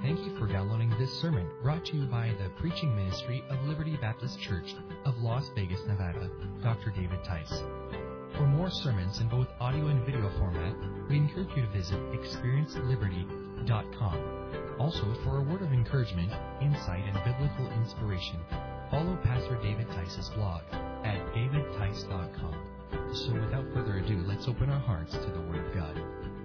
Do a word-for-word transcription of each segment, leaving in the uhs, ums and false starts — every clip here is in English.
Thank you for downloading this sermon brought to you by the preaching ministry of Liberty Baptist Church of Las Vegas, Nevada, Doctor David Tice. For more sermons in both audio and video format, we encourage you to visit experience liberty dot com. Also, for a word of encouragement, insight, and biblical inspiration, follow Pastor David Tice's blog at david tice dot com. So without further ado, let's open our hearts to the Word of God.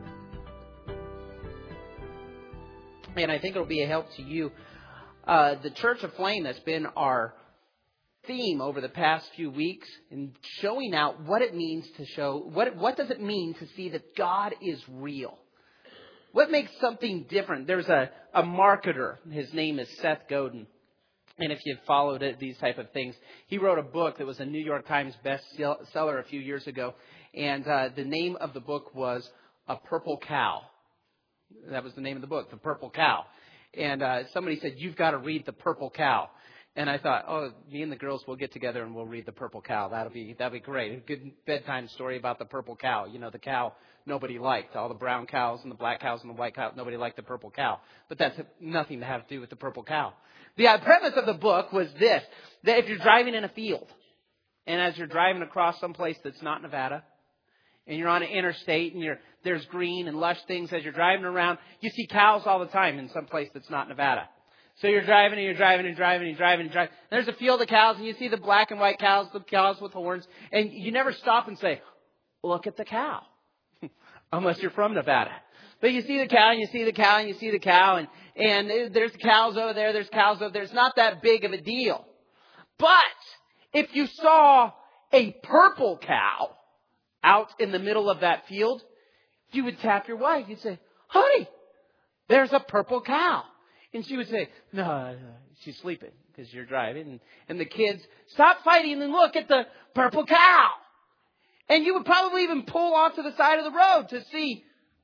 And I think it'll be a help to you. Uh, the Church of Flame, that's been our theme over the past few weeks, in showing out what it means to show, what what does it mean to see that God is real? What makes something different? There's a, a marketer. His name is Seth Godin. And if you've followed it, these type of things, he wrote a book that was a New York Times bestseller a few years ago. And uh, the name of the book was A Purple Cow. That was the name of the book, The Purple Cow. And uh, somebody said, you've got to read The Purple Cow. And I thought, oh, me and the girls will get together and we'll read The Purple Cow. That'll be that'll be great. A good bedtime story about the purple cow. You know, the cow nobody liked. All the brown cows and the black cows and the white cows, nobody liked the purple cow. But that's nothing to have to do with the purple cow. The uh, premise of the book was this, that if you're driving in a field, and as you're driving across someplace that's not Nevada, and you're on an interstate, and you're, there's green and lush things as you're driving around, you see cows all the time in some place that's not Nevada. So you're driving and you're driving and driving and driving and driving. And there's a field of cows, and you see the black and white cows, the cows with horns, and you never stop and say, look at the cow, unless you're from Nevada. But you see the cow, and you see the cow, and you see the cow, and, and there's cows over there, there's cows over there. It's not that big of a deal. But if you saw a purple cow out in the middle of that field, you would tap your wife. You'd say, honey, there's a purple cow. And she would say, no, no she's sleeping because you're driving. And, and the kids, stop fighting and look at the purple cow. And you would probably even pull off to the side of the road to see,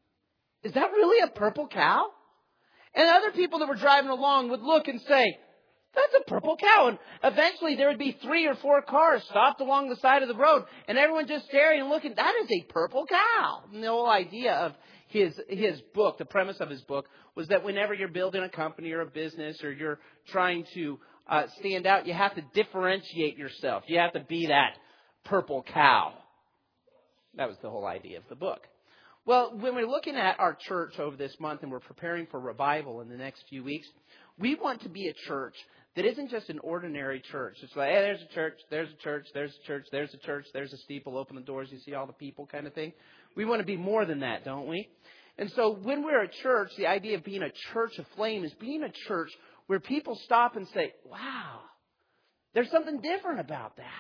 is that really a purple cow? And other people that were driving along would look and say, that's a purple cow. And eventually there would be three or four cars stopped along the side of the road, and everyone just staring and looking, that is a purple cow. And the whole idea of his his book, the premise of his book, was that whenever you're building a company or a business or you're trying to uh, stand out, you have to differentiate yourself. You have to be that purple cow. That was the whole idea of the book. Well, when we're looking at our church over this month and we're preparing for revival in the next few weeks, we want to be a church that isn't just an ordinary church. It's like, hey, there's a church, there's a church, there's a church, there's a church, there's a steeple, open the doors, you see all the people kind of thing. We want to be more than that, don't we? And so when we're a church, the idea of being a church of flame is being a church where people stop and say, wow, there's something different about that.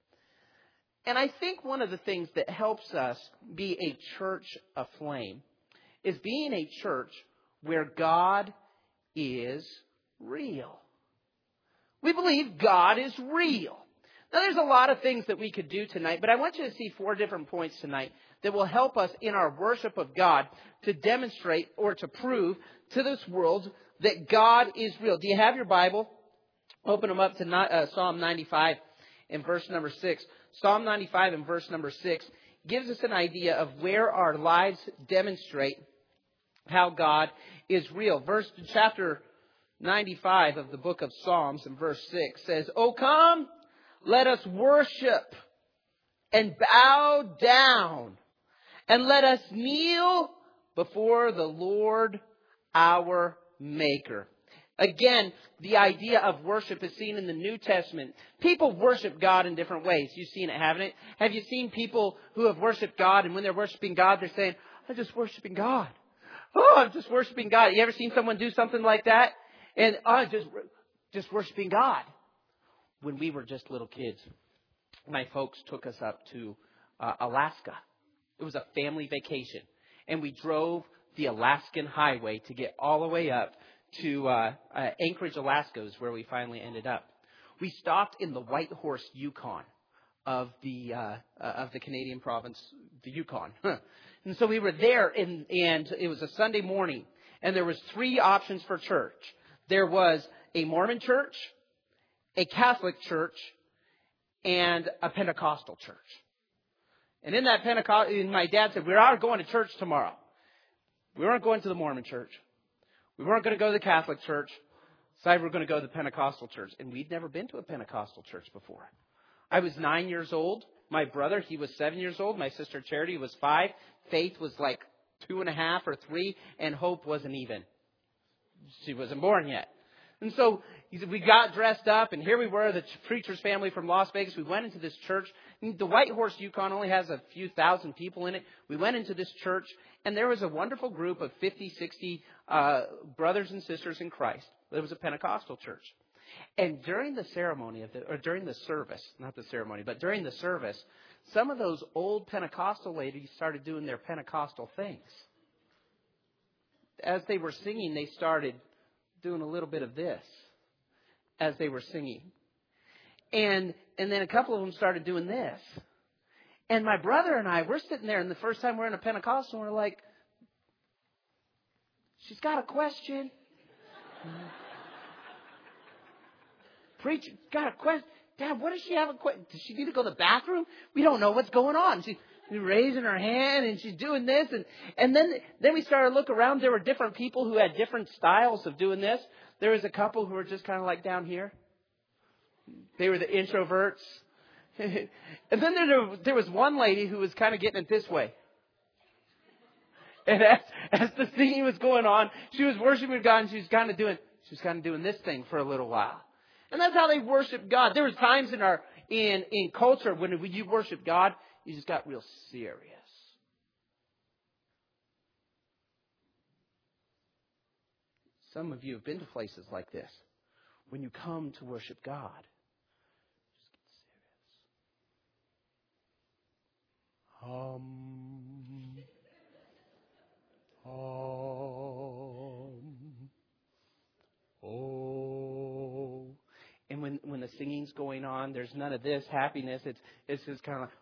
And I think one of the things that helps us be a church of flame is being a church where God is real. We believe God is real. Now, there's a lot of things that we could do tonight, but I want you to see four different points tonight that will help us in our worship of God to demonstrate or to prove to this world that God is real. Do you have your Bible? Open them up to uh, Psalm ninety-five and verse number six. Psalm ninety-five and verse number six gives us an idea of where our lives demonstrate how God is real. Verse chapter ninety-five of the book of Psalms in verse six says, "O come, let us worship and bow down, and let us kneel before the Lord our Maker." Again, the idea of worship is seen in the New Testament. People worship God in different ways. You've seen it, haven't it? Have you seen people who have worshiped God, and when they're worshiping God, they're saying, I'm just worshiping God. Oh, I'm just worshiping God. You ever seen someone do something like that? And oh, just, just worshiping God. When we were just little kids, my folks took us up to uh, Alaska. It was a family vacation. And we drove the Alaskan highway to get all the way up to uh, uh, Anchorage, Alaska, is where we finally ended up. We stopped in the White Horse Yukon of the uh, uh, of the Canadian province, the Yukon. And so we were there, in, and it was a Sunday morning, and there was three options for church. There was a Mormon church, a Catholic church, and a Pentecostal church. And in that Pentecostal, my dad said, we are going to church tomorrow. We weren't going to the Mormon church. We weren't going to go to the Catholic church. Decided we were going to go to the Pentecostal church. And we'd never been to a Pentecostal church before. I was nine years old. My brother, he was seven years old. My sister Charity was five. Faith was like two and a half or three. And Hope wasn't even. She wasn't born yet. And so we got dressed up, and here we were, the preacher's family from Las Vegas. We went into this church. The White Horse Yukon only has a few thousand people in it. We went into this church, and there was a wonderful group of fifty, sixty uh, brothers and sisters in Christ. It was a Pentecostal church. And during the ceremony, of the, or during the service, not the ceremony, but during the service, some of those old Pentecostal ladies started doing their Pentecostal things. As they were singing, they started doing a little bit of this as they were singing. And and then a couple of them started doing this. And my brother and I, we're sitting there, and the first time we're in a Pentecostal, we're like, she's got a question. Preacher, got a question. Dad, what does she have a question? Does she need to go to the bathroom? We don't know what's going on. She's raising her hand, and she's doing this. And, and then, then we started to look around. There were different people who had different styles of doing this. There was a couple who were just kind of like down here. They were the introverts. And then there, there was one lady who was kind of getting it this way. And as, as the singing was going on, she was worshiping God, and she was kind of doing, she was kind of doing this thing for a little while. And that's how they worship God. There was times in our in in culture when you worship God, you just got real serious. Some of you have been to places like this. When you come to worship God, just get serious. Um, um, oh. And when, when the singing's going on, there's none of this happiness. It's it's just kind of like,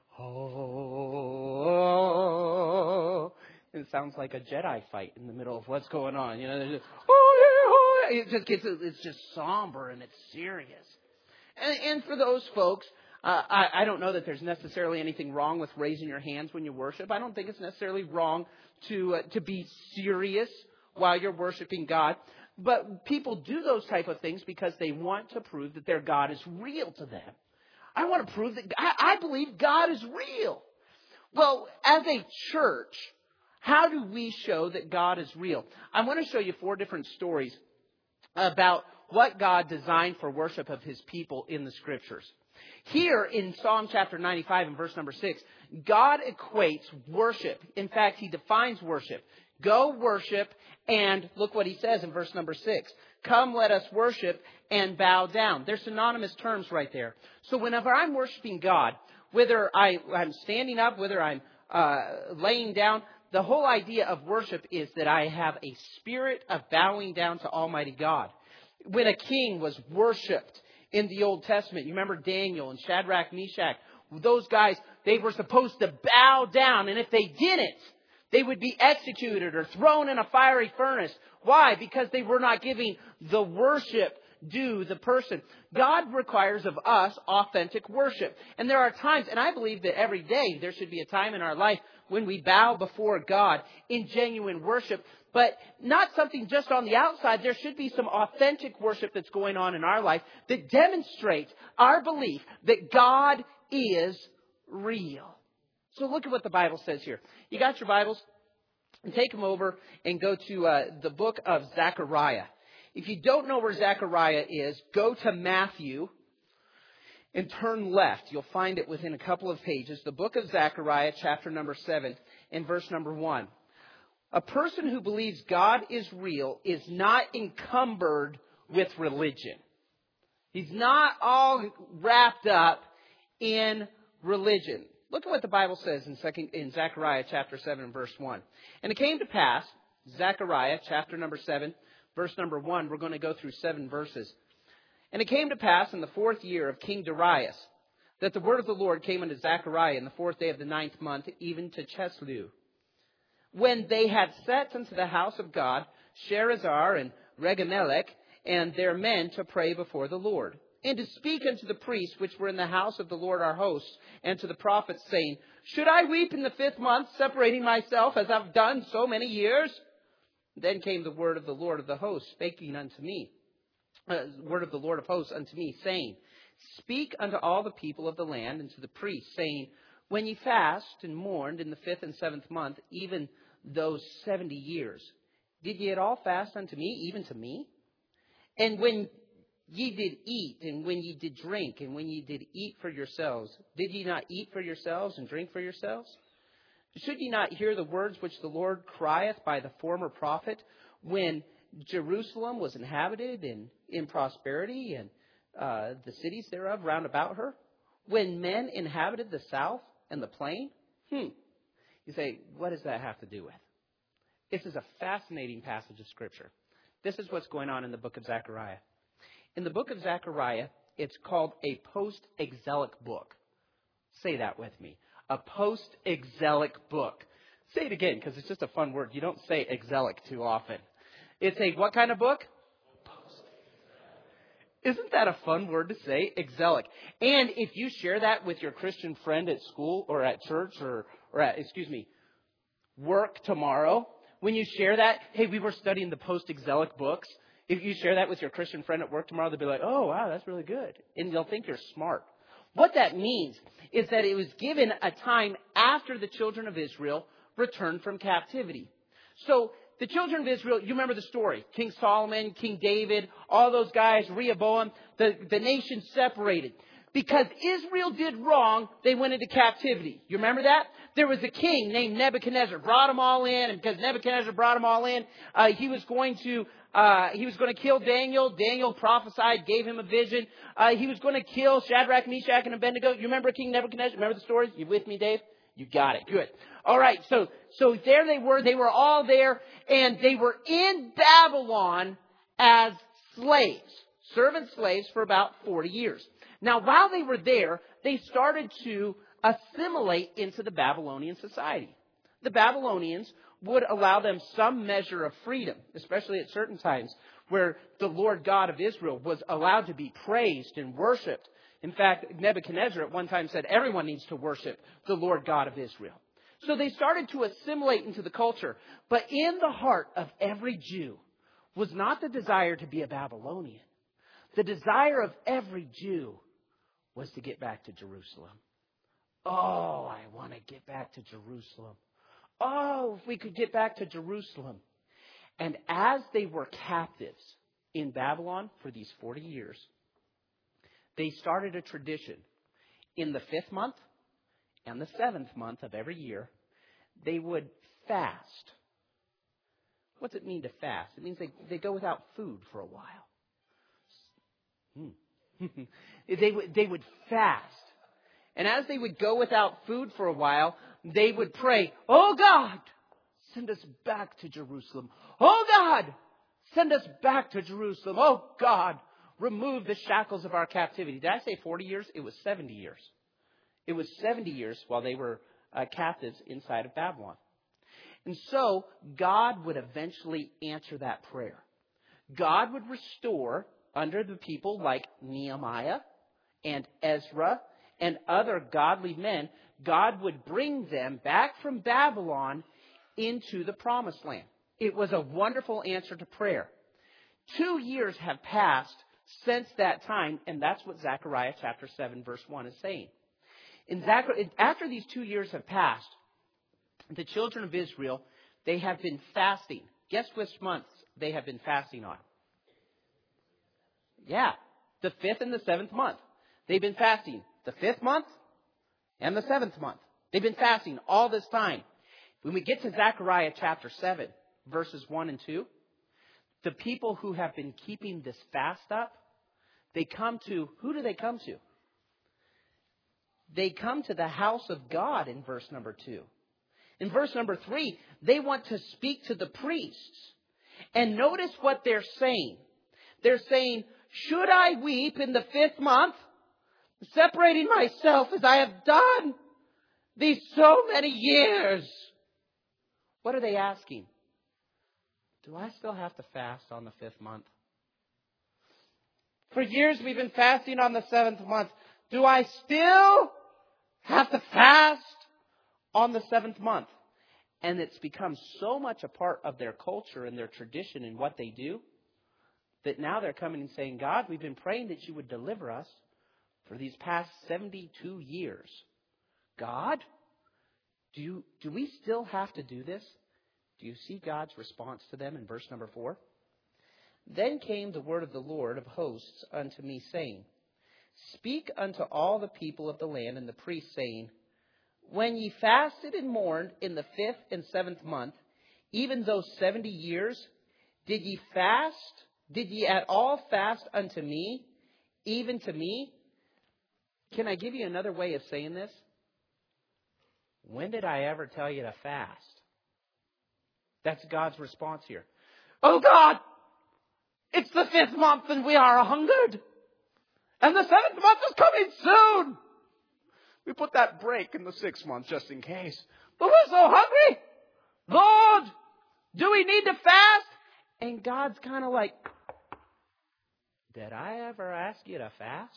oh. And it sounds like a Jedi fight in the middle of what's going on. You know, there's just, oh, yeah, oh, yeah. It just gets, it's just somber and it's serious. And, and for those folks, uh, I, I don't know that there's necessarily anything wrong with raising your hands when you worship. I don't think it's necessarily wrong to uh, to be serious while you're worshiping God. But people do those type of things because they want to prove that their God is real to them. I want to prove that I, I believe God is real. Well, as a church, how do we show that God is real? I want to show you four different stories about what God designed for worship of His people in the Scriptures. Here in Psalm chapter ninety-five and verse number six, God equates worship. In fact, He defines worship. Go worship, and look what He says in verse number six. Come, let us worship and bow down. They're synonymous terms right there. So whenever I'm worshiping God, whether I, I'm standing up, whether I'm uh, laying down, the whole idea of worship is that I have a spirit of bowing down to Almighty God. When a king was worshipped in the Old Testament, you remember Daniel and Shadrach, Meshach, those guys, they were supposed to bow down, and if they didn't, they would be executed or thrown in a fiery furnace. Why? Because they were not giving the worship due the person. God requires of us authentic worship. And there are times, and I believe that every day there should be a time in our life when we bow before God in genuine worship, but not something just on the outside. There should be some authentic worship that's going on in our life that demonstrates our belief that God is real. So look at what the Bible says here. You got your Bibles? And take them over and go to uh, the book of Zechariah. If you don't know where Zechariah is, go to Matthew and turn left. You'll find it within a couple of pages. The book of Zechariah, chapter number seven, and verse number one. A person who believes God is real is not encumbered with religion. He's not all wrapped up in religion. Look at what the Bible says in, second, in Zechariah chapter seven, verse one. And it came to pass, Zechariah chapter number seven, verse number one, we're going to go through seven verses. And it came to pass in the fourth year of King Darius that the word of the Lord came unto Zechariah in the fourth day of the ninth month, even to Chesleu. When they had set unto the house of God Sherazar and Regamelech and their men to pray before the Lord, and to speak unto the priests which were in the house of the Lord our hosts, and to the prophets, saying, Should I weep in the fifth month, separating myself as I've done so many years? Then came the word of the Lord of the hosts, speaking unto me, uh, word of the Lord of hosts unto me, saying, Speak unto all the people of the land and to the priests, saying, When ye fast and mourned in the fifth and seventh month, even those seventy years, did ye at all fast unto me, even to me? And when ye did eat, and when ye did drink, and when ye did eat for yourselves, did ye not eat for yourselves and drink for yourselves? Should ye not hear the words which the Lord crieth by the former prophet, when Jerusalem was inhabited and in prosperity, and uh, the cities thereof round about her? When men inhabited the south and the plain? Hmm. You say, what does that have to do with? This is a fascinating passage of Scripture. This is what's going on in the book of Zechariah. In the book of Zechariah, it's called a post-exilic book. Say that with me. A post-exilic book. Say it again, because it's just a fun word. You don't say exilic too often. It's a what kind of book? Isn't that a fun word to say? Exilic. And if you share that with your Christian friend at school or at church or, or at, excuse me, work tomorrow, when you share that, hey, we were studying the post-exilic books. If you share that with your Christian friend at work tomorrow, they'll be like, oh, wow, that's really good. And they'll think you're smart. What that means is that it was given a time after the children of Israel returned from captivity. So the children of Israel, you remember the story. King Solomon, King David, all those guys, Rehoboam, the, the nation separated. Because Israel did wrong, they went into captivity. You remember that? There was a king named Nebuchadnezzar, brought them all in, and because Nebuchadnezzar brought them all in, uh, he was going to uh, he was going to kill Daniel. Daniel prophesied, gave him a vision. Uh, he was going to kill Shadrach, Meshach, and Abednego. You remember King Nebuchadnezzar? Remember the story? You with me, Dave? You got it. Good. All right. So so there they were. They were all there, and they were in Babylon as slaves, servant slaves for about forty years. Now, while they were there, they started to assimilate into the Babylonian society. The Babylonians would allow them some measure of freedom, especially at certain times where the Lord God of Israel was allowed to be praised and worshipped. In fact, Nebuchadnezzar at one time said everyone needs to worship the Lord God of Israel. So they started to assimilate into the culture. But in the heart of every Jew was not the desire to be a Babylonian. The desire of every Jew was to get back to Jerusalem. Oh, I want to get back to Jerusalem. Oh, if we could get back to Jerusalem. And as they were captives in Babylon for these forty years, they started a tradition. In the fifth month and the seventh month of every year, they would fast. What's it mean to fast? It means they, they go without food for a while. Hmm. they, would, they would fast. And as they would go without food for a while, they would pray, oh God, send us back to Jerusalem. Oh God, send us back to Jerusalem. Oh God, remove the shackles of our captivity. Did I say forty years? It was seventy years. It was seventy years while they were uh, captives inside of Babylon. And so God would eventually answer that prayer. God would restore under the people like Nehemiah and Ezra and other godly men, God would bring them back from Babylon into the promised land. It was a wonderful answer to prayer. Two years have passed since that time, and that's what Zechariah chapter seven, verse one is saying. In Zechariah, after these two years have passed, the children of Israel, they have been fasting. Guess which months they have been fasting on? Yeah, the fifth and the seventh month. They've been fasting the fifth month and the seventh month. They've been fasting all this time. When we get to Zechariah chapter seven, verses one and two, the people who have been keeping this fast up, they come to, who do they come to? They come to the house of God in verse number two. In verse number three, they want to speak to the priests. And notice what they're saying. They're saying, should I weep in the fifth month, separating myself as I have done these so many years? What are they asking? Do I still have to fast on the fifth month? For years we've been fasting on the seventh month. Do I still have to fast on the seventh month? And it's become so much a part of their culture and their tradition and what they do that now they're coming and saying, God, we've been praying that you would deliver us for these past seventy-two years. God, do you, do we still have to do this? Do you see God's response to them in verse number four? Then came the word of the Lord of hosts unto me, saying, Speak unto all the people of the land and the priests, saying, When ye fasted and mourned in the fifth and seventh month, even those seventy years, did ye fast? Did ye at all fast unto me, even to me? Can I give you another way of saying this? When did I ever tell you to fast? That's God's response here. Oh God, it's the fifth month and we are hungered. And the seventh month is coming soon. We put that break in the sixth month just in case. But we're so hungry. Lord, do we need to fast? And God's kind of like, did I ever ask you to fast?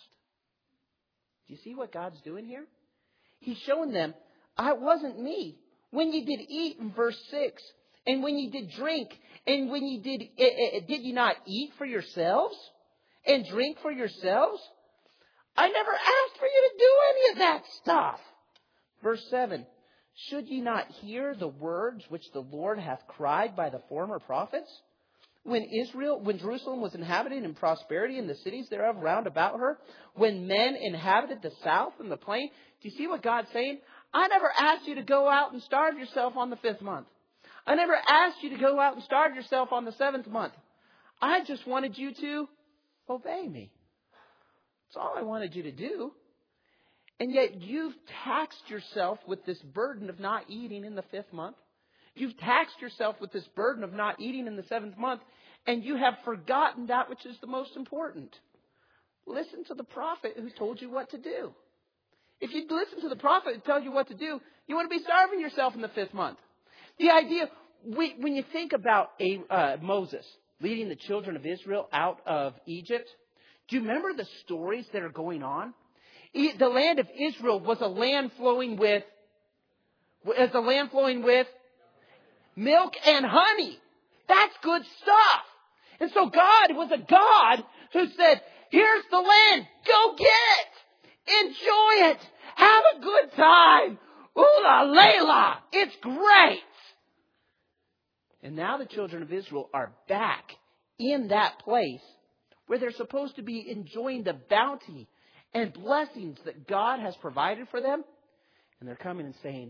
Do you see what God's doing here? He's showing them, it wasn't me. When you did eat in verse six, and when you did drink, and when you did, did you not eat for yourselves and drink for yourselves? I never asked for you to do any of that stuff. Verse seven, should ye not hear the words which the Lord hath cried by the former prophets? When Israel, when Jerusalem was inhabited in prosperity and the cities thereof round about her, when men inhabited the south and the plain. Do you see what God's saying? I never asked you to go out and starve yourself on the fifth month. I never asked you to go out and starve yourself on the seventh month. I just wanted you to obey me. That's all I wanted you to do. And yet you've taxed yourself with this burden of not eating in the fifth month. You've taxed yourself with this burden of not eating in the seventh month, and you have forgotten that which is the most important. Listen to the prophet who told you what to do. If you listen to the prophet who tells you what to do, you want to be starving yourself in the fifth month. The idea, we, when you think about a, uh, Moses leading the children of Israel out of Egypt, do you remember the stories that are going on? The land of Israel was a land flowing with, as a land flowing with milk and honey. That's good stuff. And so God was a God who said, here's the land. Go get it. Enjoy it. Have a good time. Ooh la layla. It's great. And now the children of Israel are back in that place where they're supposed to be enjoying the bounty and blessings that God has provided for them. And they're coming and saying,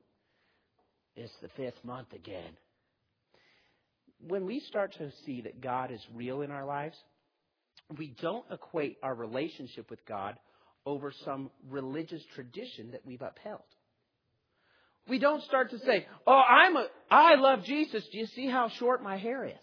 it's the fifth month again. When we start to see that God is real in our lives, we don't equate our relationship with God over some religious tradition that we've upheld. We don't start to say, oh, I'm a, I love Jesus. Do you see how short my hair is?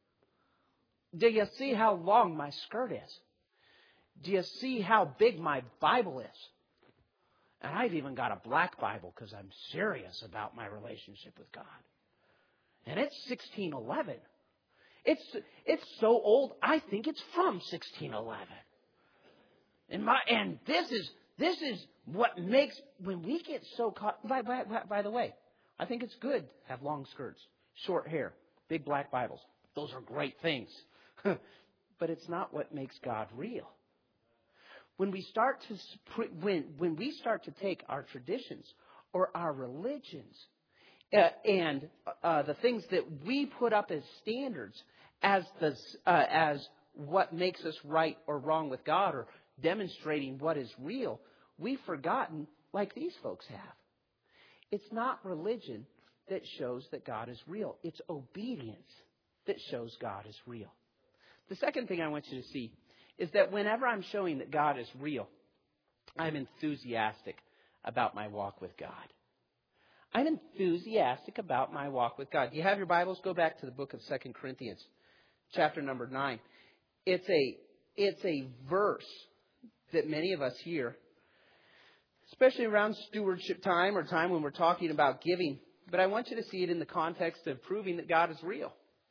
Do you see how long my skirt is? Do you see how big my Bible is? And I've even got a black Bible because I'm serious about my relationship with God. And it's sixteen eleven. It's it's so old, I think it's from sixteen eleven. And my and this is this is what makes when we get so caught. By, by, by the way, I think it's good to have long skirts, short hair, big black Bibles. Those are great things. But it's not what makes God real. When we start to when when we start to take our traditions or our religions uh, and uh, the things that we put up as standards as the uh, as what makes us right or wrong with God or demonstrating what is real, we've forgotten, like these folks have. It's not religion that shows that God is real. It's obedience that shows God is real. The second thing I want you to see is that whenever I'm showing that God is real, I'm enthusiastic about my walk with God. I'm enthusiastic about my walk with God. Do you have your Bibles? Go back to the book of Second Corinthians, chapter number nine. It's a, it's a verse that many of us hear, especially around stewardship time or time when we're talking about giving. But I want you to see it in the context of proving that God is real.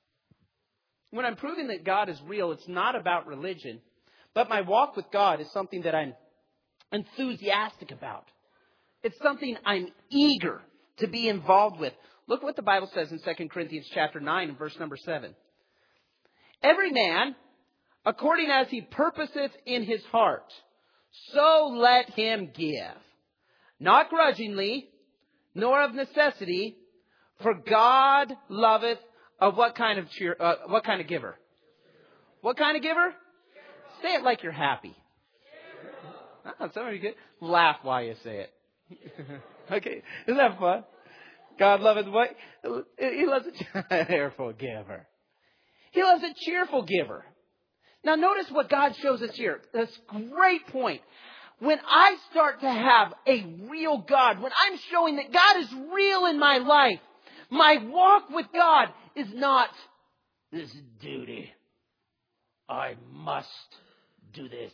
When I'm proving that God is real, it's not about religion. But my walk with God is something that I'm enthusiastic about. It's something I'm eager to be involved with. Look what the Bible says in Second Corinthians chapter nine and verse number seven. Every man, according as he purposeth in his heart, so let him give. Not grudgingly, nor of necessity, for God loveth a what kind of cheer, uh, what kind of giver? What kind of giver? Say it like you're happy. Oh, some of you get laugh while you say it. Okay, isn't that fun? God loveth what? He loves a cheerful giver. He loves a cheerful giver. Now notice what God shows us here. This great point. When I start to have a real God, when I'm showing that God is real in my life, my walk with God is not this duty. I must do this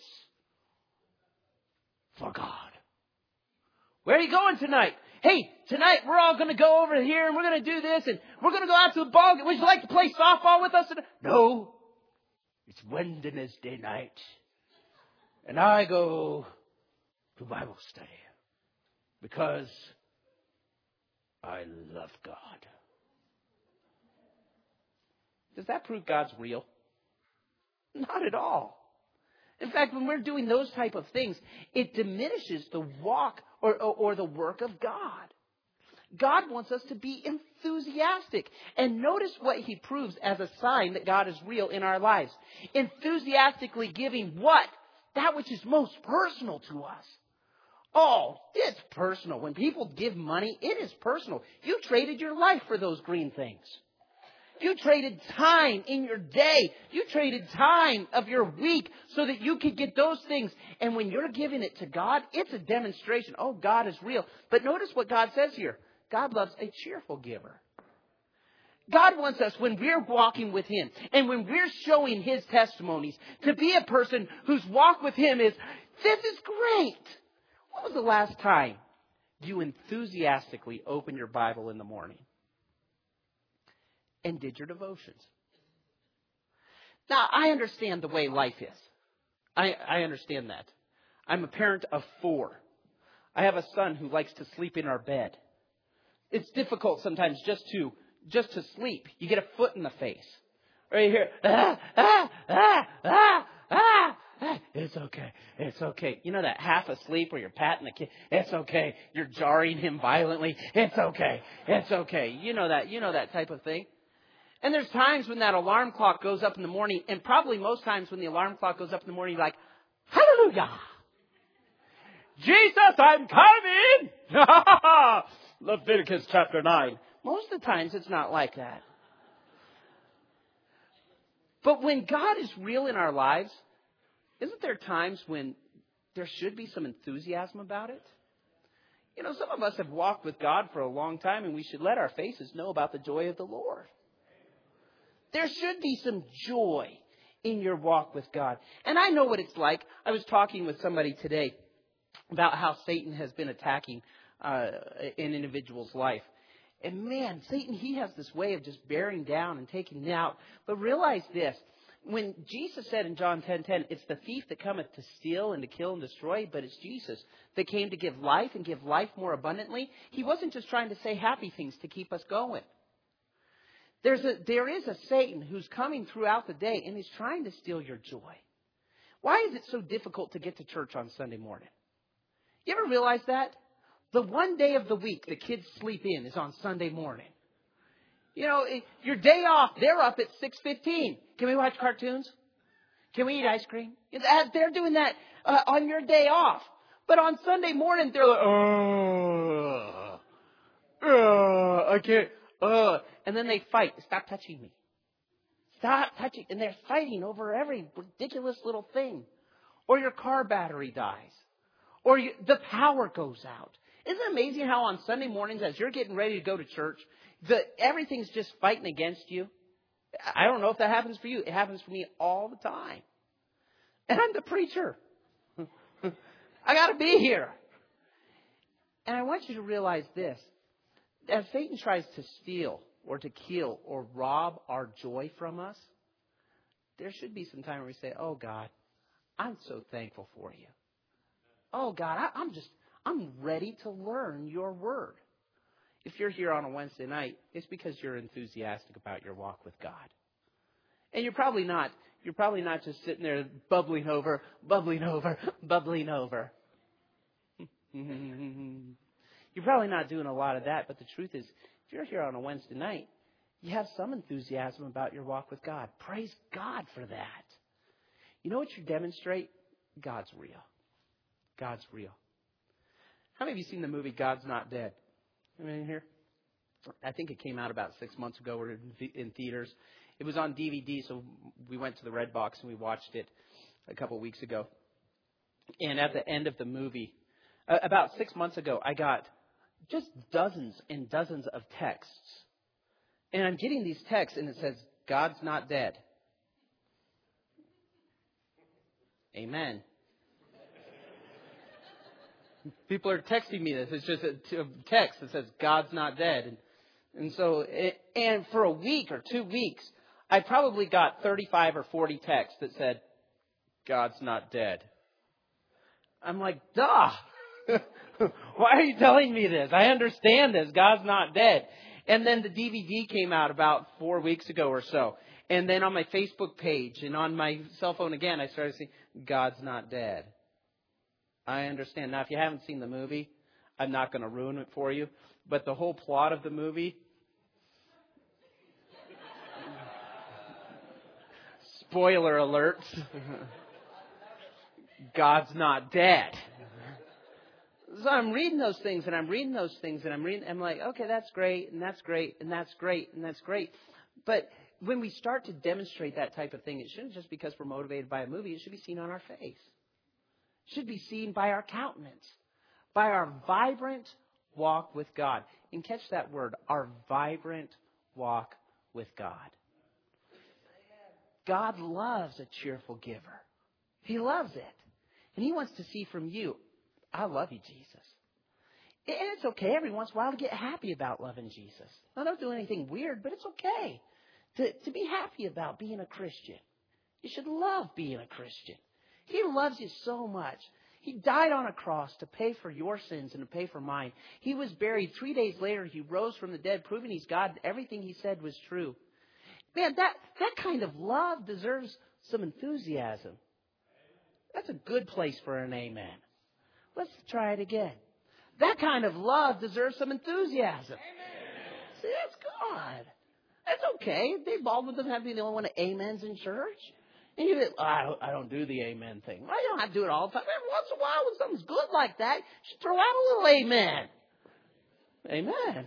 for God. Where are you going tonight? Hey, tonight we're all going to go over here and we're going to do this and we're going to go out to the ball game. Would you like to play softball with us? No. It's Wednesday night. And I go to Bible study because I love God. Does that prove God's real? Not at all. In fact, when we're doing those type of things, it diminishes the walk or, or, or the work of God. God wants us to be enthusiastic. And notice what He proves as a sign that God is real in our lives. Enthusiastically giving what? That which is most personal to us. Oh, it's personal. When people give money, it is personal. You traded your life for those green things. You traded time in your day. You traded time of your week so that you could get those things. And when you're giving it to God, it's a demonstration. Oh, God is real. But notice what God says here. God loves a cheerful giver. God wants us, when we're walking with Him and when we're showing His testimonies, to be a person whose walk with Him is, this is great. When was the last time you enthusiastically opened your Bible in the morning and did your devotions? Now, I understand the way life is. I, I understand that. I'm a parent of four. I have a son who likes to sleep in our bed. It's difficult sometimes just to just to sleep. You get a foot in the face. Or you hear, ah, ah, ah, ah, ah. It's okay. It's okay. You know that half asleep where you're patting the kid? It's okay. You're jarring him violently. It's okay. It's okay. You know that. You know that type of thing. And there's times when that alarm clock goes up in the morning, and probably most times when the alarm clock goes up in the morning, you're like, hallelujah. Jesus, I'm coming. Leviticus chapter nine. Most of the times it's not like that. But when God is real in our lives, isn't there times when there should be some enthusiasm about it? You know, some of us have walked with God for a long time, and we should let our faces know about the joy of the Lord. There should be some joy in your walk with God. And I know what it's like. I was talking with somebody today about how Satan has been attacking uh, an individual's life. And man, Satan, he has this way of just bearing down and taking it out. But realize this. When Jesus said in John ten ten, it's the thief that cometh to steal and to kill and destroy, but it's Jesus that came to give life and give life more abundantly. He wasn't just trying to say happy things to keep us going. There's a, there is a Satan who's coming throughout the day and he's trying to steal your joy. Why is it so difficult to get to church on Sunday morning? You ever realize that? The one day of the week the kids sleep in is on Sunday morning. You know, your day off, they're up at six fifteen. Can we watch cartoons? Can we eat ice cream? They're doing that uh, on your day off. But on Sunday morning, they're like, oh, oh I can't. Uh, and then they fight. Stop touching me. Stop touching. And they're fighting over every ridiculous little thing. Or your car battery dies. Or you, the power goes out. Isn't it amazing how on Sunday mornings, as you're getting ready to go to church, the, everything's just fighting against you? I don't know if that happens for you. It happens for me all the time. And I'm the preacher. I got to be here. And I want you to realize this. As Satan tries to steal or to kill or rob our joy from us, there should be some time where we say, oh, God, I'm so thankful for you. Oh, God, I, I'm just, I'm ready to learn your word. If you're here on a Wednesday night, it's because you're enthusiastic about your walk with God. And you're probably not. You're probably not just sitting there bubbling over, bubbling over, bubbling over. You're probably not doing a lot of that, but the truth is, if you're here on a Wednesday night, you have some enthusiasm about your walk with God. Praise God for that. You know what you demonstrate? God's real. God's real. How many of you seen the movie God's Not Dead? Anyone here? I think it came out about six months ago. We're in theaters. It was on D V D, so we went to the Red Box and we watched it a couple of weeks ago. And at the end of the movie, uh, about six months ago, I got just dozens and dozens of texts. And I'm getting these texts, and it says, God's not dead. Amen. People are texting me this. It's just a text that says, God's not dead. And, and so, it, and for a week or two weeks, I probably got thirty-five or forty texts that said, God's not dead. I'm like, duh. Why are you telling me this? I understand this. God's not dead. And then the D V D came out about four weeks ago or so. And then on my Facebook page and on my cell phone again, I started saying, God's not dead. I understand. Now, if you haven't seen the movie, I'm not going to ruin it for you. But the whole plot of the movie, spoiler alert, God's not dead. So I'm reading those things and I'm reading those things and I'm reading, I'm like, okay, that's great and that's great and that's great and that's great. But when we start to demonstrate that type of thing, it shouldn't just because we're motivated by a movie. It should be seen on our face. It should be seen by our countenance, by our vibrant walk with God. And catch that word, our vibrant walk with God. God loves a cheerful giver. He loves it. And He wants to see from you, I love you, Jesus. And it's okay every once in a while to get happy about loving Jesus. I don't do anything weird, but it's okay to, to be happy about being a Christian. You should love being a Christian. He loves you so much. He died on a cross to pay for your sins and to pay for mine. He was buried. Three days later, He rose from the dead, proving He's God. Everything He said was true. Man, that, that kind of love deserves some enthusiasm. That's a good place for an amen. Let's try it again. That kind of love deserves some enthusiasm. Amen. See, that's God. That's okay. Dave Baldwin doesn't have to be the only one that amens in church. And you think, oh, I, don't, I don't do the amen thing. Well, you don't have to do it all the time. Every once in a while, when something's good like that, you should throw out a little amen. Amen.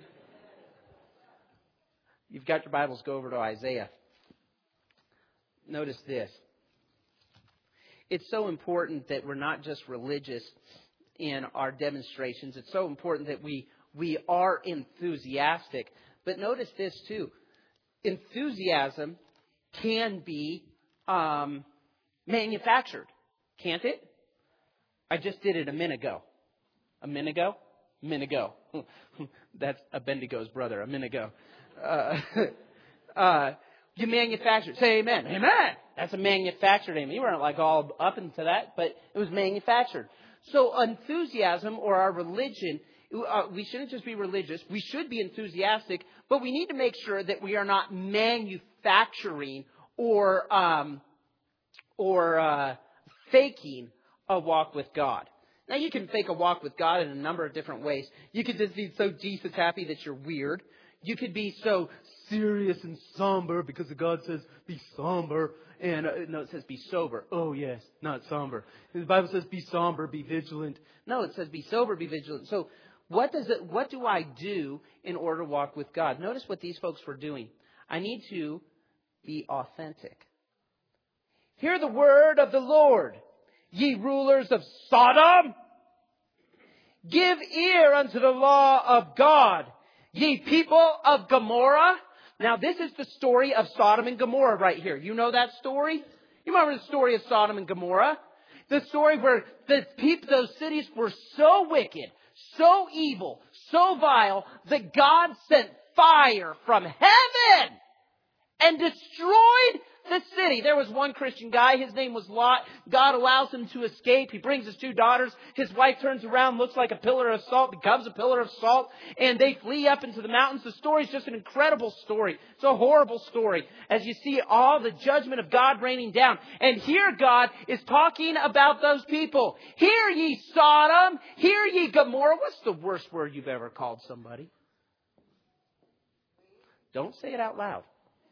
You've got your Bibles. Go over to Isaiah. Notice this. It's so important that we're not just religious in our demonstrations. It's so important that we, we are enthusiastic. But notice this too. Enthusiasm can be um, manufactured, can't it? I just did it a minute ago. A minute ago? A minute ago. That's Abednego's brother, a minute ago. Uh, uh, you manufactured. Say amen. Amen. That's a manufactured amen. You weren't like all up into that, but it was manufactured. So enthusiasm or our religion, uh, we shouldn't just be religious. We should be enthusiastic, but we need to make sure that we are not manufacturing or um, or uh, faking a walk with God. Now, you can fake a walk with God in a number of different ways. You could just be so Jesus happy that you're weird. You could be so serious and somber because God says be somber. And uh, no, it says be sober. Oh, yes, not somber. The Bible says be somber, be vigilant. No, it says be sober, be vigilant. So what does it? What do I do in order to walk with God? Notice what these folks were doing. I need to be authentic. Hear the word of the Lord, ye rulers of Sodom. Give ear unto the law of God, ye people of Gomorrah. Now, this is the story of Sodom and Gomorrah right here. You know that story? You remember the story of Sodom and Gomorrah? The story where the people, those cities were so wicked, so evil, so vile, that God sent fire from heaven and destroyed this city. There was one Christian guy. His name was Lot. God allows him to escape. He brings his two daughters. His wife turns around, looks like a pillar of salt, becomes a pillar of salt, and they flee up into the mountains. The story is just an incredible story. It's a horrible story as you see all the judgment of God raining down. And here God is talking about those people. Hear ye Sodom. Hear ye Gomorrah. What's the worst word you've ever called somebody? Don't say it out loud.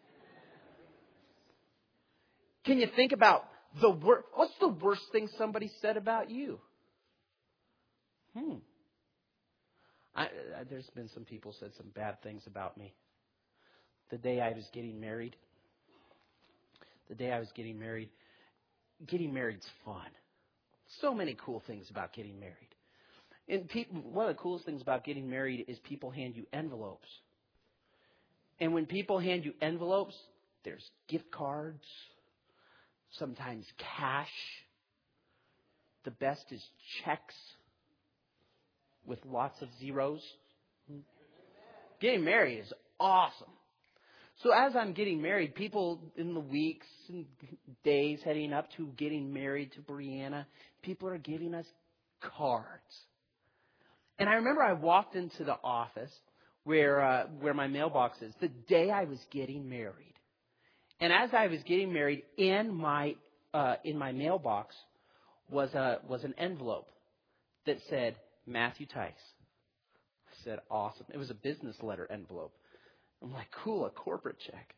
Can you think about the wor- what's the worst thing somebody said about you? Hmm. I, I, there's been some people said some bad things about me. The day I was getting married, the day I was getting married, getting married's fun. So many cool things about getting married. And people, one of the coolest things about getting married is people hand you envelopes. And when people hand you envelopes, there's gift cards. Sometimes cash. The best is checks with lots of zeros. Getting married is awesome. So as I'm getting married, people in the weeks and days heading up to getting married to Brianna, people are giving us cards. And I remember I walked into the office where uh, where my mailbox is the day I was getting married. And as I was getting married, in my uh, in my mailbox was a was an envelope that said Matthew Tice. I said, awesome. It was a business letter envelope. I'm like, cool, a corporate check.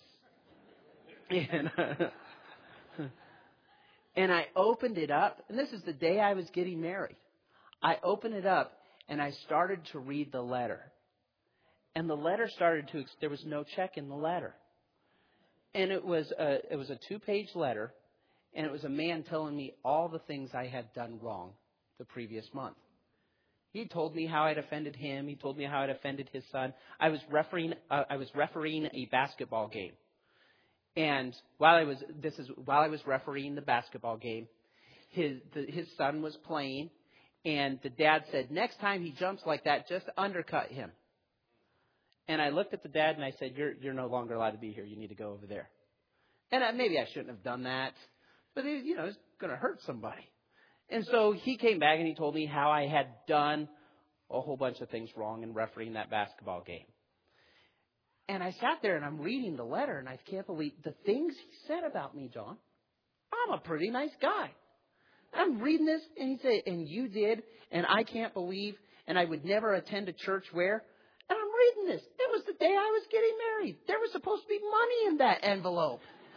And, uh, and I opened it up, and this is the day I was getting married. I opened it up, and I started to read the letter. And the letter started to, there was no check in the letter. And it was a, it was a two-page letter, and it was a man telling me all the things I had done wrong the previous month. He told me how I'd offended him. He told me how I'd offended his son. I was refereeing, uh, I was refereeing a basketball game, and while I was this is while I was refereeing the basketball game, his the, his son was playing, and the dad said, "Next time he jumps like that, just undercut him." And I looked at the dad and I said, you're you're no longer allowed to be here. You need to go over there. And I, maybe I shouldn't have done that. But, it, you know, it's going to hurt somebody. And so he came back and he told me how I had done a whole bunch of things wrong in refereeing that basketball game. And I sat there and I'm reading the letter and I can't believe the things he said about me, John. I'm a pretty nice guy. I'm reading this and he said, and you did, and I can't believe, and I would never attend a church where... And I'm reading this. It was the day I was getting married. There was supposed to be money in that envelope.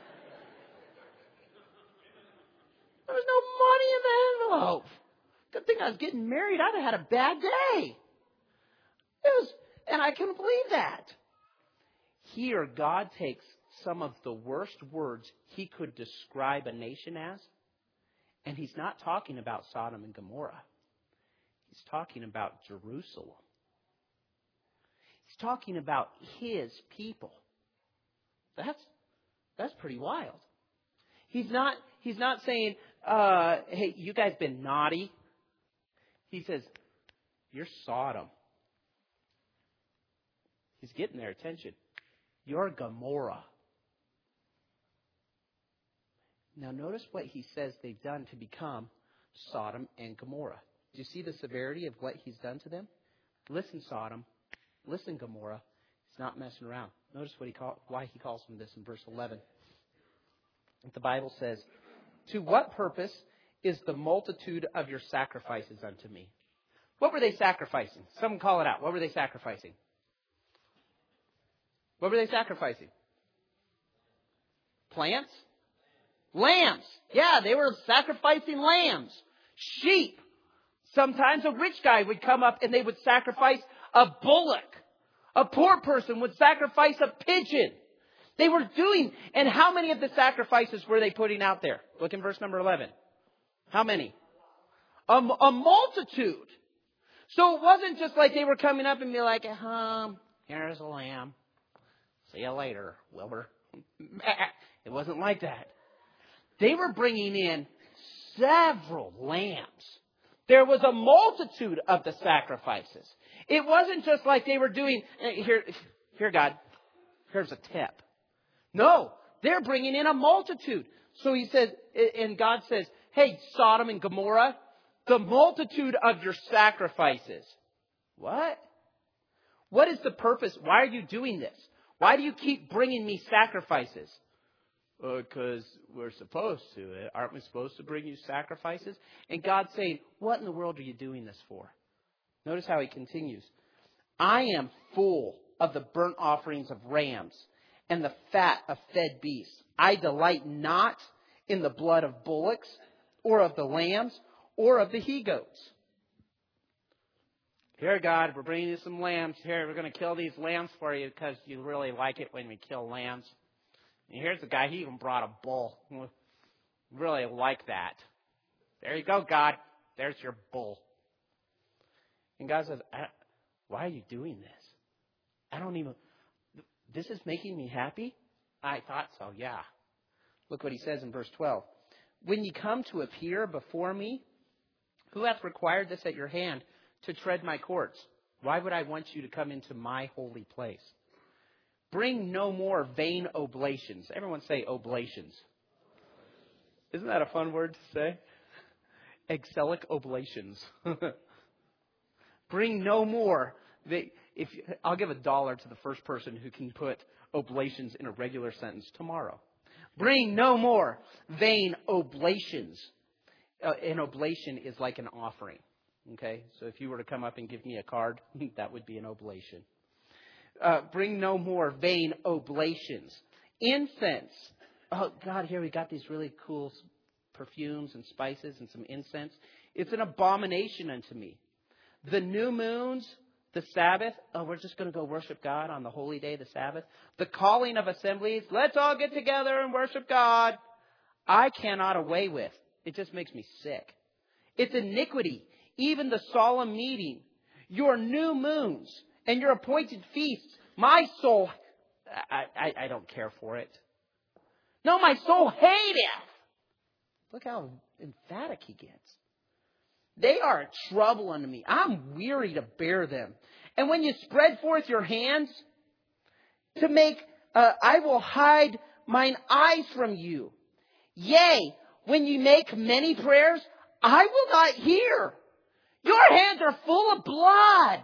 There was no money in the envelope. Good thing I was getting married. I'd have had a bad day. It was, and I couldn't believe that. Here, God takes some of the worst words he could describe a nation as, and he's not talking about Sodom and Gomorrah. He's talking about Jerusalem. He's talking about his people. That's that's pretty wild. He's not he's not saying, uh, hey, you guys been naughty. He says, you're Sodom. He's getting their attention. You're Gomorrah. Now notice what he says they've done to become Sodom and Gomorrah. Do you see the severity of what he's done to them? Listen, Sodom. Listen, Gomorrah. He's not messing around. Notice what he call, why he calls them this in verse eleven. The Bible says, to what purpose is the multitude of your sacrifices unto me? What were they sacrificing? Someone call it out. What were they sacrificing? What were they sacrificing? Plants? Lambs. Yeah, they were sacrificing lambs. Sheep. Sometimes a rich guy would come up and they would sacrifice a bullock. A poor person would sacrifice a pigeon. They were doing, and how many of the sacrifices were they putting out there? Look in verse number eleven. How many? A, a multitude. So it wasn't just like they were coming up and be like, um, here's a lamb. See you later, Wilbur. It wasn't like that. They were bringing in several lambs. There was a multitude of the sacrifices. It wasn't just like they were doing, here, here God, here's a tip. No, They're bringing in a multitude. So he says, and God says, hey, Sodom and Gomorrah, the multitude of your sacrifices. What? What is the purpose? Why are you doing this? Why do you keep bringing me sacrifices? Because uh, we're supposed to. Aren't we supposed to bring you sacrifices? And God's saying, what in the world are you doing this for? Notice how he continues. I am full of the burnt offerings of rams and the fat of fed beasts. I delight not in the blood of bullocks or of the lambs or of the he-goats. Here, God, we're bringing you some lambs. Here, we're going to kill these lambs for you because you really like it when we kill lambs. And here's the guy, he even brought a bull. Really like that. There you go, God. There's your bull. And God says, why are you doing this? I don't even, this is making me happy? I thought so, yeah. Look what he says in verse twelve. When ye come to appear before me, who hath required this at your hand to tread my courts? Why would I want you to come into my holy place? Bring no more vain oblations. Everyone say oblations. Isn't that a fun word to say? Exelic oblations. Bring no more. They, if I'll give a dollar to the first person who can put oblations in a regular sentence tomorrow. Bring no more vain oblations. Uh, an oblation is like an offering. Okay, so if you were to come up and give me a card, that would be an oblation. Uh, bring no more vain oblations. Incense. Oh, God, here we got these really cool perfumes and spices and some incense. It's an abomination unto me. The new moons, the Sabbath. Oh, we're just going to go worship God on the holy day, the Sabbath. The calling of assemblies. Let's all get together and worship God. I cannot away with. It just makes me sick. It's iniquity. Even the solemn meeting. Your new moons and your appointed feasts. My soul, I, I, I don't care for it. No, my soul hateth. Look how emphatic he gets. They are a trouble unto me. I'm weary to bear them. And when you spread forth your hands to make, uh, I will hide mine eyes from you. Yea, when you make many prayers, I will not hear. Your hands are full of blood.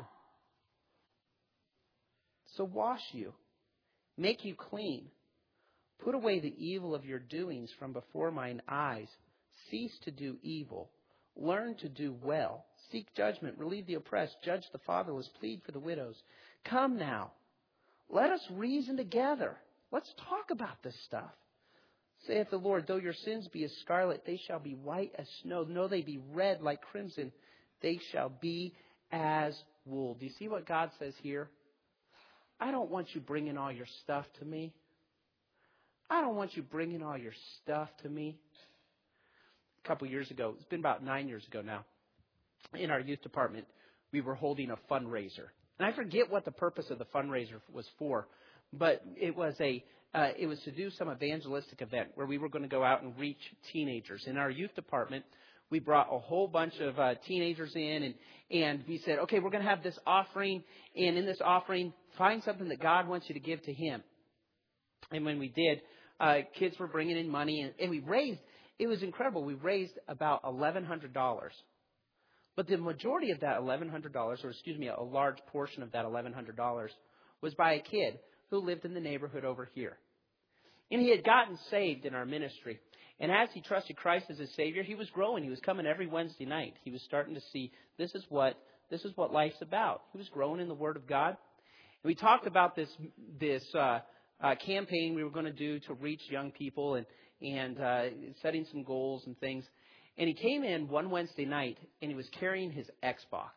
So wash you, make you clean. Put away the evil of your doings from before mine eyes. Cease to do evil. Learn to do well. Seek judgment. Relieve the oppressed. Judge the fatherless. Plead for the widows. Come now. Let us reason together. Let's talk about this stuff. Saith the Lord, though your sins be as scarlet, they shall be white as snow. Though they be red like crimson, they shall be as wool. Do you see what God says here? I don't want you bringing all your stuff to me. I don't want you bringing all your stuff to me. A couple years ago, it's been about nine years ago now, in our youth department, we were holding a fundraiser. And I forget what the purpose of the fundraiser was for, but it was a uh, it was to do some evangelistic event where we were going to go out and reach teenagers. In our youth department, we brought a whole bunch of uh, teenagers in, and, and we said, okay, we're going to have this offering, and in this offering, find something that God wants you to give to Him. And when we did, uh, kids were bringing in money, and, and we raised, it was incredible, we raised about eleven hundred dollars. But the majority of that eleven hundred dollars, or excuse me, a large portion of that eleven hundred dollars, was by a kid who lived in the neighborhood over here. And he had gotten saved in our ministry. And as he trusted Christ as his Savior, he was growing. He was coming every Wednesday night. He was starting to see this is what this is what life's about. He was growing in the Word of God. And we talked about this this uh, uh, campaign we were going to do to reach young people and and uh, setting some goals and things. And he came in one Wednesday night and he was carrying his Xbox.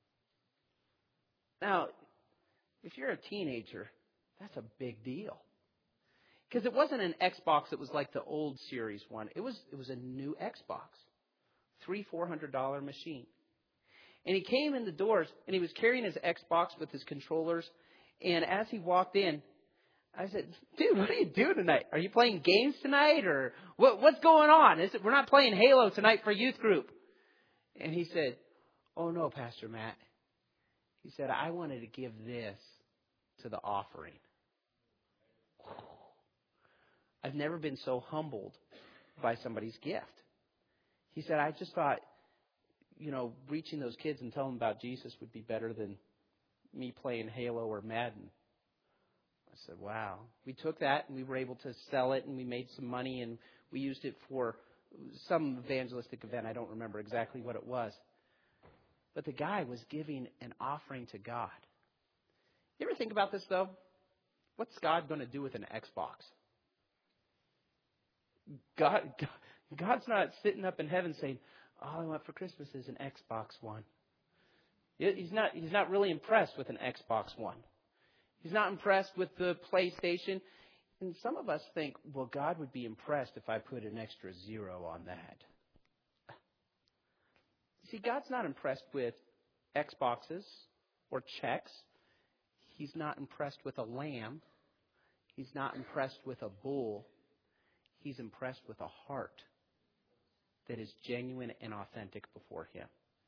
Now, if you're a teenager, that's a big deal. Because it wasn't an Xbox that was like the old series one. It was it was a new Xbox. Three, four hundred dollar machine. And he came in the doors and he was carrying his Xbox with his controllers. And as he walked in, I said, dude, what are you doing tonight? Are you playing games tonight? Or what, what's going on? Is it, we're not playing Halo tonight for youth group. And he said, oh no, Pastor Matt. He said, I wanted to give this to the offering. I've never been so humbled by somebody's gift. He said, I just thought, you know, reaching those kids and telling them about Jesus would be better than me playing Halo or Madden. I said, wow. We took that and we were able to sell it and we made some money and we used it for some evangelistic event. I don't remember exactly what it was. But the guy was giving an offering to God. You ever think about this, though? What's God going to do with an Xbox? God, God's not sitting up in heaven saying, all I want for Christmas is an Xbox One. He's not, he's not really impressed with an Xbox One. He's not impressed with the PlayStation. And some of us think, well, God would be impressed if I put an extra zero on that. See, God's not impressed with Xboxes or checks. He's not impressed with a lamb. He's not impressed with a bull. He's impressed with a heart that is genuine and authentic before Him.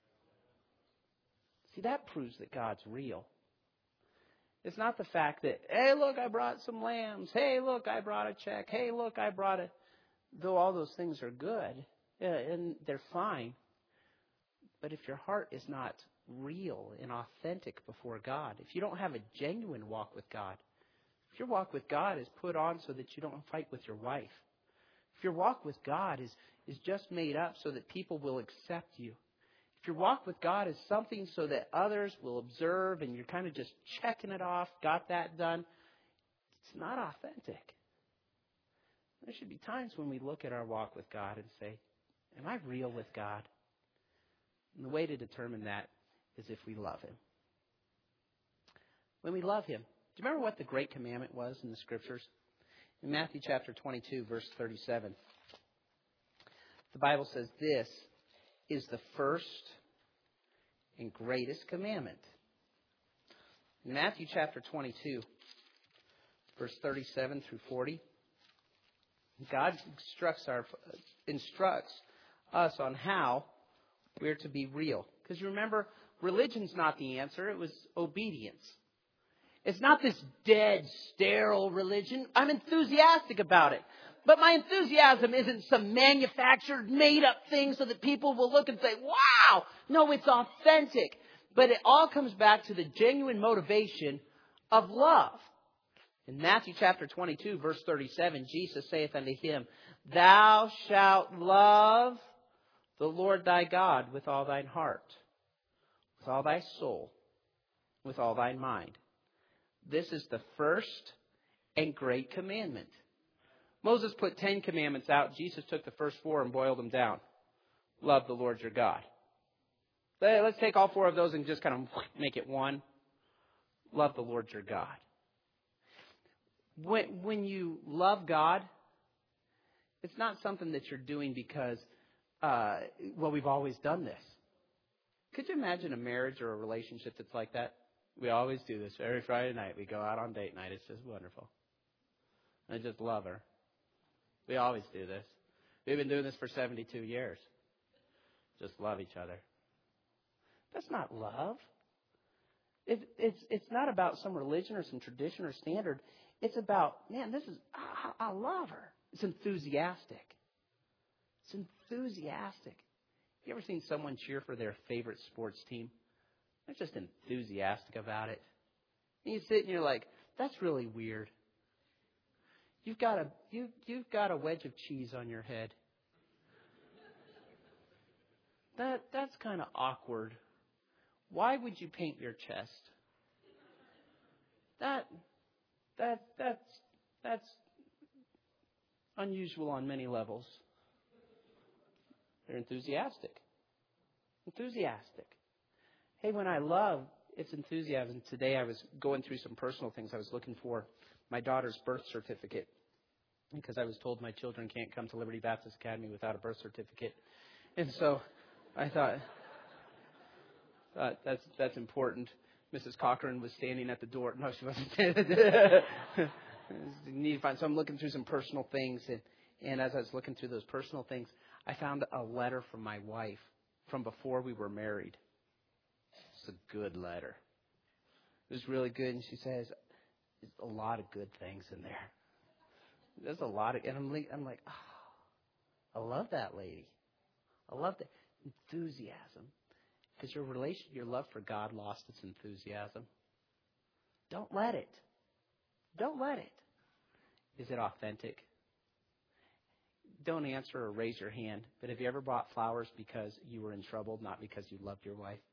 See, that proves that God's real. It's not the fact that, hey, look, I brought some lambs. Hey, look, I brought a check. Hey, look, I brought a... Though all those things are good, and they're fine. But if your heart is not real and authentic before God, if you don't have a genuine walk with God, if your walk with God is put on so that you don't fight with your wife, if your walk with God is, is just made up so that people will accept you, if your walk with God is something so that others will observe and you're kind of just checking it off, got that done, it's not authentic. There should be times when we look at our walk with God and say, am I real with God? And the way to determine that is if we love Him. When we love Him, do you remember what the great commandment was in the Scriptures? In Matthew chapter twenty-two, verse thirty-seven, the Bible says this is the first and greatest commandment. In Matthew chapter twenty-two, verse thirty-seven through forty, God instructs, our, instructs us on how we're to be real. Because you remember, religion's not the answer. It was obedience. It's not this dead, sterile religion. I'm enthusiastic about it. But my enthusiasm isn't some manufactured, made-up thing so that people will look and say, wow! No, it's authentic. But it all comes back to the genuine motivation of love. In Matthew chapter twenty-two, verse thirty-seven, Jesus saith unto him, Thou shalt love the Lord thy God with all thine heart, with all thy soul, with all thine mind. This is the first and great commandment. Moses put ten commandments out. Jesus took the first four and boiled them down. Love the Lord your God. Let's take all four of those and just kind of make it one. Love the Lord your God. When, when you love God, it's not something that you're doing because, uh, well, we've always done this. Could you imagine a marriage or a relationship that's like that? We always do this. Every Friday night we go out on date night. It's just wonderful. I just love her. We always do this. We've been doing this for seventy-two years. Just love each other. That's not love. It, it's it's not about some religion or some tradition or standard. It's about, man, this is, I, I love her. It's enthusiastic. It's enthusiastic. You ever seen someone cheer for their favorite sports team? They're just enthusiastic about it. And you sit and you're like, that's really weird. You've got a you you've got a wedge of cheese on your head. That that's kind of awkward. Why would you paint your chest? That that that's that's unusual on many levels. They're enthusiastic. Enthusiastic. Hey, when I love, it's enthusiasm. Today I was going through some personal things. I was looking for my daughter's birth certificate because I was told my children can't come to Liberty Baptist Academy without a birth certificate. And so I thought, thought that's that's important. Missus Cochran was standing at the door. No, she wasn't standing there. Need to find. So I'm looking through some personal things. And, and as I was looking through those personal things, I found a letter from my wife from before we were married. It's a good letter. It was really good. And she says, there's a lot of good things in there. There's a lot of, and I'm like, I'm like, oh, I love that lady. I love that enthusiasm. Because your relation, your love for God lost its enthusiasm. Don't let it. Don't let it. Is it authentic? Don't answer or raise your hand, but have you ever bought flowers because you were in trouble, not because you loved your wife?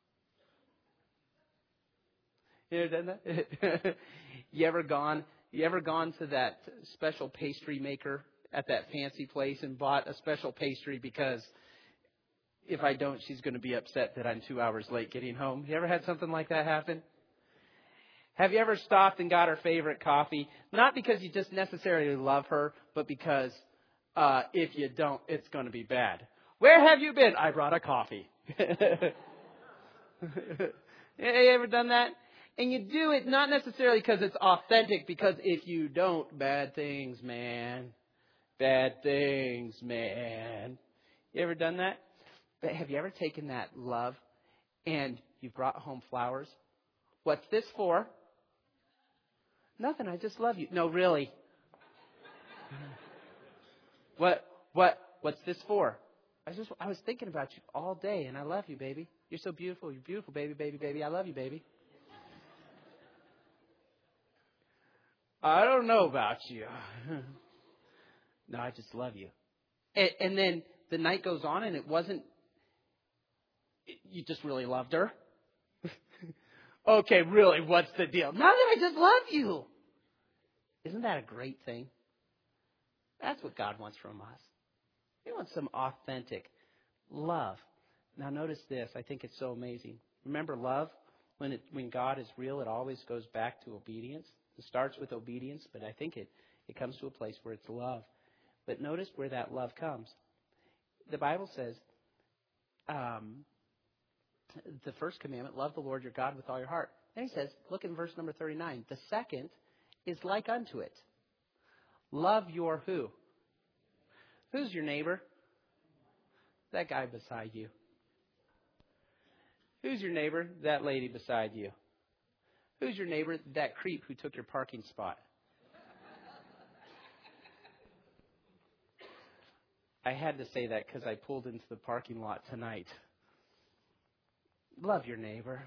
You ever done that? you ever gone? You ever gone to that special pastry maker at that fancy place and bought a special pastry because if I don't, she's going to be upset that I'm two hours late getting home? You ever had something like that happen? Have you ever stopped and got her favorite coffee? Not because you just necessarily love her, but because uh, if you don't, it's going to be bad. Where have you been? I brought a coffee. You ever done that? And you do it not necessarily because it's authentic, because if you don't, bad things, man. Bad things, man. You ever done that? But have you ever taken that love and you brought home flowers? What's this for? Nothing, I just love you. No, really. What, what, what's this for? I just, I was thinking about you all day and I love you, baby. You're so beautiful. You're beautiful, baby, baby, baby. I love you, baby. I don't know about you. No, I just love you. And, and then the night goes on and it wasn't, you just really loved her. Okay, really, what's the deal? Now that I just love you. Isn't that a great thing? That's what God wants from us. He wants some authentic love. Now notice this. I think it's so amazing. Remember, love, when it, when God is real, it always goes back to obedience. It starts with obedience, but I think it, it comes to a place where it's love. But notice where that love comes. The Bible says, um, the first commandment, love the Lord your God with all your heart. Then he says, look in verse number thirty-nine. The second is like unto it. Love your who? Who's your neighbor? That guy beside you. Who's your neighbor? That lady beside you. Who's your neighbor? That creep who took your parking spot. I had to say that because I pulled into the parking lot tonight. Love your neighbor.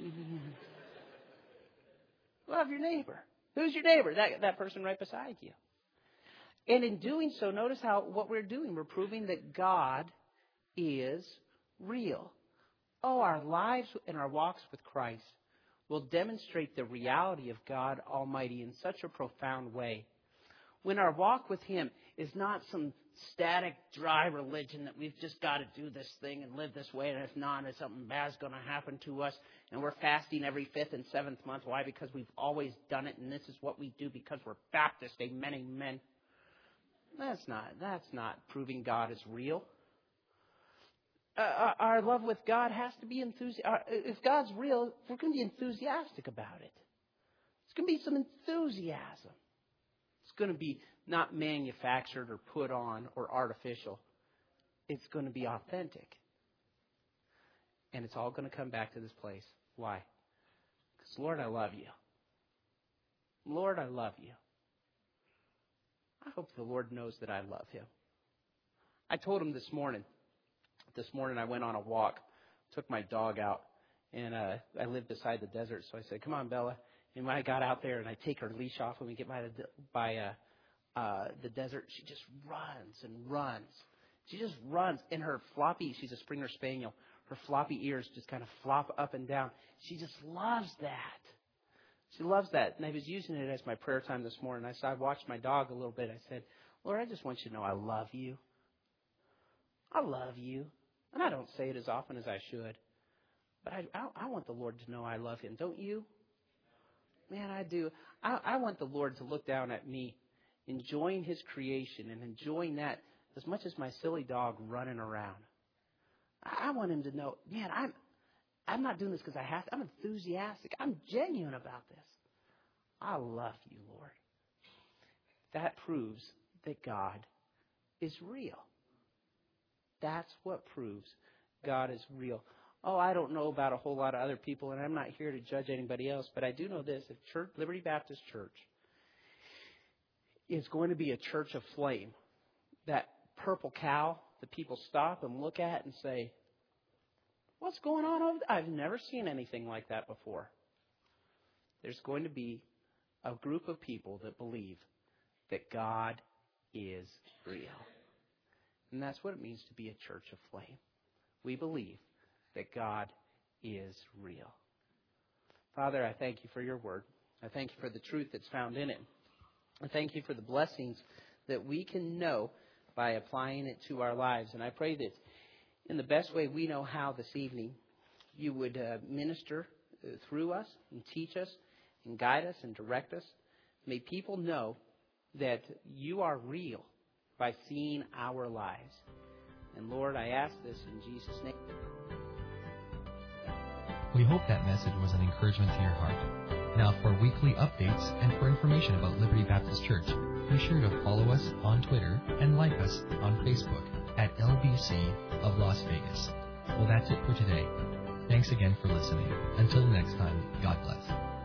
Love your neighbor. Who's your neighbor? That, that person right beside you. And in doing so, notice how what we're doing. We're proving that God is real. Oh, our lives and our walks with Christ will demonstrate the reality of God Almighty in such a profound way. When our walk with Him is not some static, dry religion that we've just got to do this thing and live this way, and if not, it's something bad's going to happen to us, and we're fasting every fifth and seventh month. Why? Because we've always done it, and this is what we do because we're Baptist. Amen, amen. That's not, that's not proving God is real. Uh, our love with God has to be enthusiastic. If God's real, we're going to be enthusiastic about it. It's going to be some enthusiasm. It's going to be not manufactured or put on or artificial. It's going to be authentic. And it's all going to come back to this place. Why? Because, Lord, I love you. Lord, I love you. I hope the Lord knows that I love Him. I told Him this morning. This morning I went on a walk, took my dog out, and uh, I live beside the desert. So I said, come on, Bella. And when I got out there and I take her leash off when we get by the, by uh, uh, the desert, she just runs and runs. She just runs. And her floppy, she's a Springer Spaniel, her floppy ears just kind of flop up and down. She just loves that. She loves that. And I was using it as my prayer time this morning. I said, I watched my dog a little bit. I said, Lord, I just want you to know I love you. I love you. And I don't say it as often as I should. But I, I, I want the Lord to know I love Him. Don't you? Man, I do. I, I want the Lord to look down at me, enjoying His creation and enjoying that as much as my silly dog running around. I, I want Him to know, man, I'm I'm not doing this because I have to. I'm enthusiastic. I'm genuine about this. I love you, Lord. That proves that God is real. That's what proves God is real. Oh, I don't know about a whole lot of other people, and I'm not here to judge anybody else, but I do know this. If Church, Liberty Baptist Church is going to be a church of flame. That purple cow that people stop and look at and say, what's going on over there? I've never seen anything like that before. There's going to be a group of people that believe that God is real. And that's what it means to be a church of flame. We believe that God is real. Father, I thank you for your word. I thank you for the truth that's found in it. I thank you for the blessings that we can know by applying it to our lives. And I pray that in the best way we know how this evening, you would uh, minister uh, through us and teach us and guide us and direct us. May people know that you are real by seeing our lives. And Lord, I ask this in Jesus' name. We hope that message was an encouragement to your heart. Now, for weekly updates and for information about Liberty Baptist Church, be sure to follow us on Twitter and like us on Facebook at L B C of Las Vegas. Well, that's it for today. Thanks again for listening. Until next time, God bless.